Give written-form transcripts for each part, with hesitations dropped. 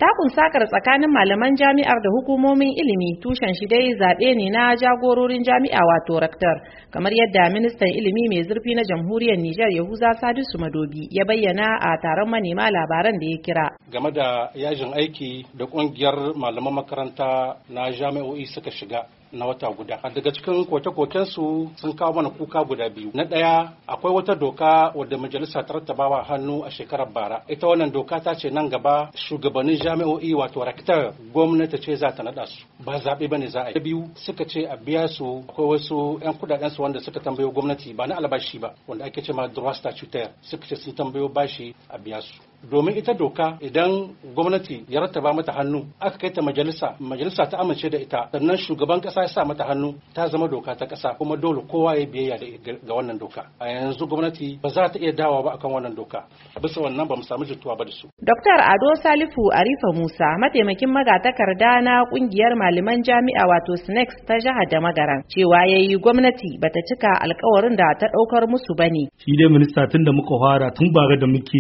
Takun sakar tsakanin malaman jami'ar da hukumomin ilimi tushen shi dai zaɓe ne na jagororin jami'a wato rektor, kamar yadda ministan ilimi mai zurfi na jamhuriyar Nijar Yahuza Sadisu Madobi ya bayyana a taron manema labaran da ya kira. Game da yajin aiki da ƙungiyar malaman makaranta na jami'o'i suka shiga na wata guda. Daga cikin koke-kokensu sun kawo mana kuka guda biyu. Na ɗaya, akwai wata doka wadda majalisa ta rattabawa hannu a shekarar bara. Ita wannan doka ta ce nan gaba shugabannin jami'o'i wato rektor gwamnati ce za ta naɗa su. Ba zaɓe bane za a yi. Biyu suka ce a biya su akwai wasu 'yan kudaden su wanda suka tambayo gwamnati ba na albashi ba wanda ake ce ma droit statutaire, suka ce sun tambayo bashi a biya su. Domin ita doka idan gwamnati ya rattaba mata hannu aka kai ta majalisa ta amince da ita sannan shugaban kasa ya sa mata hannu ta zama doka ta kasa kuma dole kowa ya biyayya ga wannan doka. A yanzu gwamnati ba za ta iya dawowa ba akan wannan doka, bisa wannan ba mu samu jituwa ba da su. Dr. Ado Salifu Arifa Musa, mataimakin magatakarda na kungiyar malaman jami'a wato SNEX ta jihar da Magaran, cewa yayi gwamnati bata cika alkawarin da ta daukar musu bane. Shi dai minista tun da muka fara tun bare da muke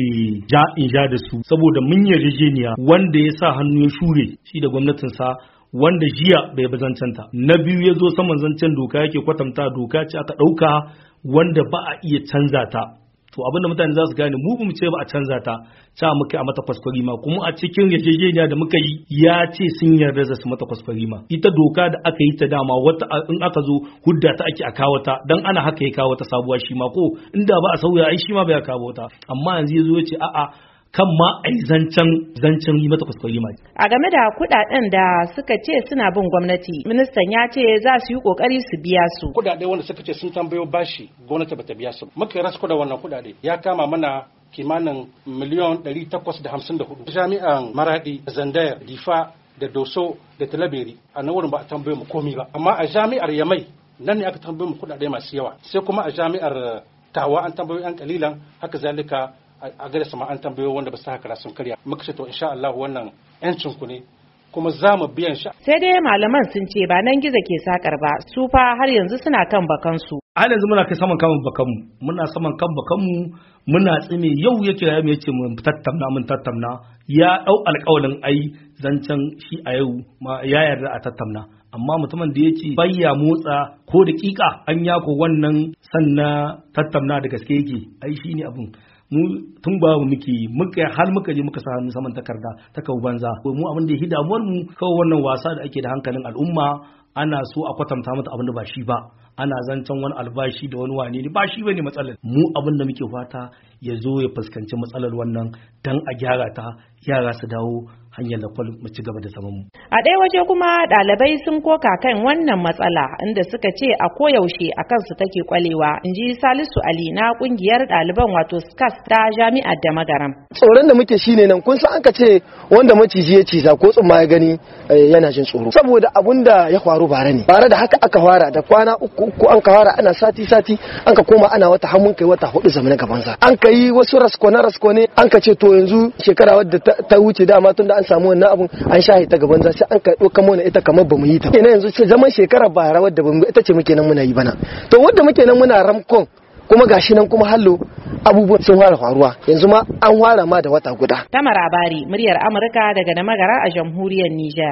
ja da su saboda mun yarjejeniya wanda ya sa hannu ya shure shi da gwamnatinsa wanda jiya bai bazancanta. Na biyu ya zo saman zancen doka yake kwatanta doka ce aka ɗauka wanda ba a iya canza ta. To abinda mutane za su gane mu ce ba a canza ta muka a mata kwaskwarima kuma a cikin yarjejeniya da muka yi ya ce sun yarda da su mata kwaskwarima. Ita doka da aka yi ta dama wata in aka zo hudda ta ake a kawo ta dan ana haka ya kawo ta sabuwa shi ma ko inda ba a sauya ai shi ma bai kawo ta amma yanzu ya zo ya ce a'a kan ma a yi zancen yi mata kuskure ma. A game da kudaden da suka ce suna bin gwamnati, ministan ya ce za su yi kokari su biya su. Kudade wanda suka ce sun tambayo bashi gwamnati bata biya su. Muka yi rasko da wannan kudade ya kama mana kimanin miliyan 854. Jami'an Maradi, Zandayar, Difa da Doso da Talabiri a nan wurin ba a tambayo mu komi ba. Amma a jami'ar Yamai nan ne aka tambayo mu kudade masu yawa. Sai kuma a jami'ar Tawa an tambayo yan kalilan, haka zalika a gare sama an tambayo wanda ba su haka sun karya. Muka ce to insha Allah wannan yancin ku ne kuma za mu biyan shi. Sai dai malaman sun ce ba nan gizo ke sakar ba, su fa har yanzu suna kan bakansu. Har yanzu muna kai saman kan bakanmu, muna saman kan bakanmu muna tsime yau ya kira mu yace mun tattauna ya dau alƙawarin ai zancen shi a yau ma ya yarda a tattauna. Amma mutumin da ya ce bayya motsa ko daƙiƙa an yako wannan sannan tattauna da gaske yake ai shi ne abin. Mu tun ba mu har muka je muka sa hannu saman takarda ta kawo banza. Mu abin da ya damuwar mu kawai wannan wasa da ake da hankalin al'umma, ana so a kwatanta mata abin da ba shi ba, ana zancen wani albashi da wani wane ne ba shi bane matsalar. Mu abin da muke fata ya zo ya fuskanci matsalar wannan dan a gyara ta, yara su dawo hanyar lakwal mu ci gaba da zaman mu. A ɗaya waje kuma ɗalibai sun koka kan wannan matsala inda suka ce a koyaushe a kansu take kwalewa, in ji Salisu Ali na ƙungiyar ɗaliban wato SCAS ta jami'ar da Magaram. Tsoron da muke shine nan kun san an ka ce wanda maciji ya ciza ko tsumma ya gani yana jin tsoro. Saboda abun da ya faru bara ne. Bara da haka aka fara da kwana uku an ka fara ana sati an ka koma ana wata hamun kai wata 4 zamanin gaban sa. An ka yi wasu raskone an ka ce to yanzu shekara wadda ta wuce dama tun da an samu wannan abun an shahi ta gaban za sai an ka ɗauka mana ita kamar bamu yi ta. Ina yanzu ce zaman shekara bara wadda bamu ita ce muke nan muna yi bana. To wadda muke nan muna ramkon kuma gashi nan kuma hallo abubuwan sun fara faruwa yanzu ma an fara ma da wata guda. Tamara Bari, muryar Amurka daga da Magara a jamhuriyar Nijar.